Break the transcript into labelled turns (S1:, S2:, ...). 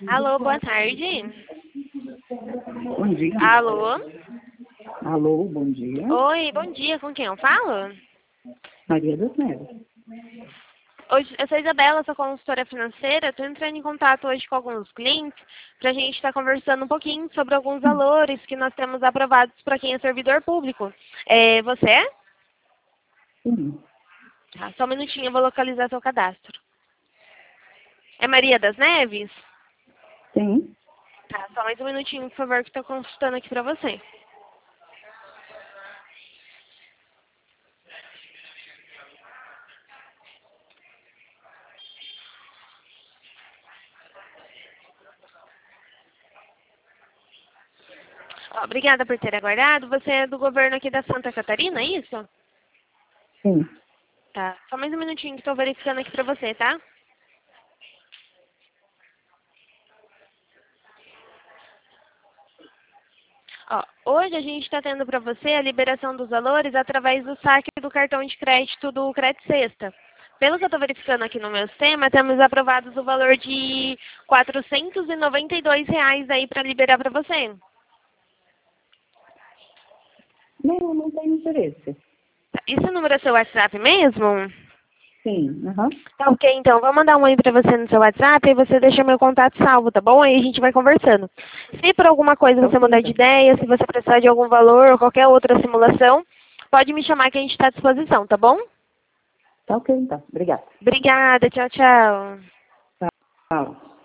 S1: Alô, boa tarde.
S2: Bom dia.
S1: Alô?
S2: Alô, bom dia.
S1: Oi, bom dia. Com quem eu falo?
S2: Maria das Neves.
S1: Hoje, eu sou a Isabela, sou consultora financeira. Estou entrando em contato hoje com alguns clientes para a gente estar conversando um pouquinho sobre alguns valores que nós temos aprovados para quem é servidor público. Você é?
S2: Sim.
S1: Tá, só um minutinho, eu vou localizar seu cadastro. É Maria das Neves?
S2: Sim.
S1: Tá, só mais um minutinho, por favor, que estou consultando aqui para você. Ó, obrigada por ter aguardado. Você é do governo aqui da Santa Catarina, é isso?
S2: Sim.
S1: Tá, só mais um minutinho que estou verificando aqui para você, tá? Ó, hoje a gente está tendo para você a liberação dos valores através do saque do cartão de crédito do Credit Sexta. Pelo que eu estou verificando aqui no meu sistema, temos aprovados o valor de R$ 492 aí para liberar para você.
S2: Não, não tenho interesse.
S1: Tá, esse número é seu WhatsApp mesmo?
S2: Sim. Aham.
S1: Tá ok, então. Vou mandar um oi pra você no seu WhatsApp e você deixa meu contato salvo, tá bom? Aí a gente vai conversando. Se por alguma coisa
S2: Tá
S1: você
S2: ok,
S1: mudar de
S2: então.
S1: ideia, se você precisar de algum valor ou qualquer outra simulação, pode me chamar que a gente está à disposição, tá bom?
S2: Tá ok, então. Obrigada.
S1: Obrigada, tchau, tchau.
S2: Tchau.